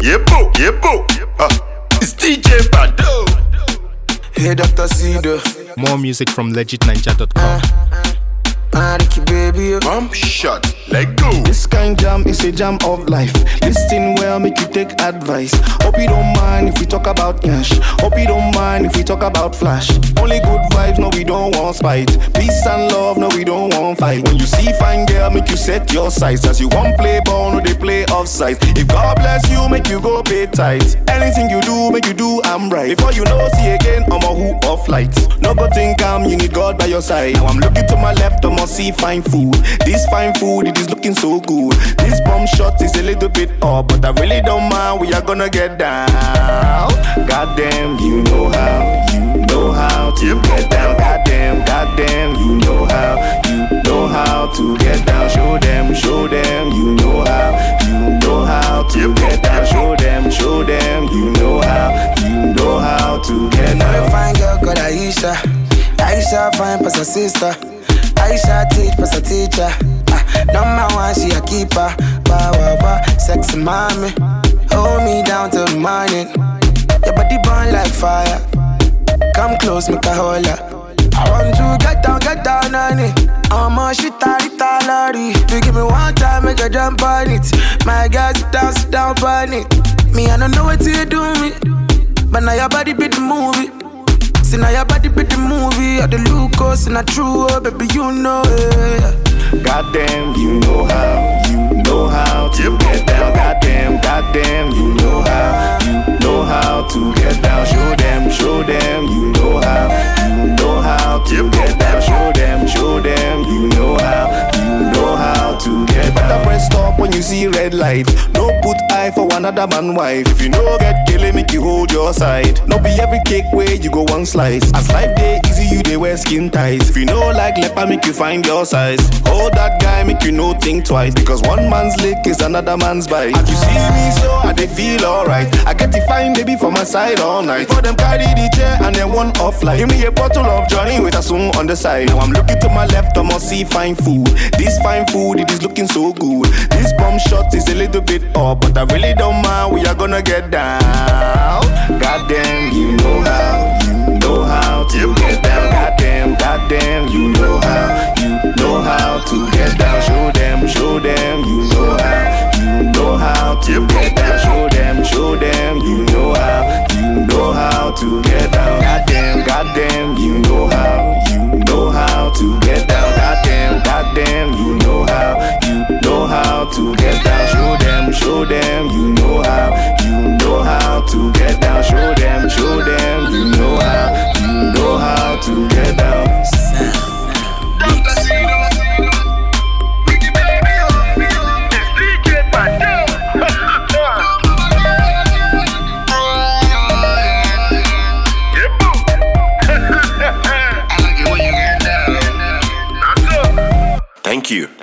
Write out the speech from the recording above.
Yebo. It's DJ Bado. Hey, Dr. Cedar. More music from legitninja.com. Ricky baby, Bump shot, let go. this kind jam is a jam of life. Listen well, make you take advice. Hope you don't mind if we talk about cash. Hope you don't mind if we talk about flash. Only good vibes, no we don't want spite. Peace and love, no we don't want fight. When you see fine girl, make you set your sights. As you want play ball, no they play offside. If God bless you, make you go pay tight. Anything you do, make you do I'm right. Before you know, see again, I'm a hoop of light. No good thing come, you need God by your side. Now I'm looking to my left, I'm see fine food. This fine food, it is looking so good. This bomb shot is a little bit up, but I really don't mind. We are gonna get down. Goddamn, you know how to get down. Goddamn, you know how to get down. Show them, you know how to get down. Show them, you know how to get down. Another fine girl called Aisha fine plus her sister. Aisha teach plus her teacher. Number one, she a keeper. Sexy mommy, hold me down till the morning. Your body burn like fire. Come close, make a holler. I want to get down on it. I'm a shit lorry. If you give me one time, make a jump on it. My guys, sit down on it. Me, I don't know what you do me, but now your body be the movie. See now your body be the movie. Or the Lucas in a true, oh, baby, you know it. Goddamn, you know how to get down. Goddamn, you know how to get down. Show them, you know how to get down. Show them, you know how to get down. Better press stop when you see red light. No put eye for another man wife. If you no get killing, make you hold your side. No be every cake where you go one slice. As life day easy, you they wear skin tight. If you know like leper, make you find your size. Hold that guy, make you no think twice. Because one man's lick is another man's bite. As you see me so, I they feel alright. I get to find baby for my side all night. For them carry the chair and then one off light. Give me a bottle of Johnny with a spoon on the side. Now I'm looking to my left, I must see fine food. This fine food, it is looking so good. This bomb shot is a little bit up, but I really don't mind. We are gonna get down. Goddamn, you know how to get down. Goddamn, you know how to get down. Show them, you know how to get down. Show them, you know how to get down. Goddamn, you know how to get down. Goddamn, you know how to get down. Show them, you know how to get down. Show them, you know how to get down. Thank you.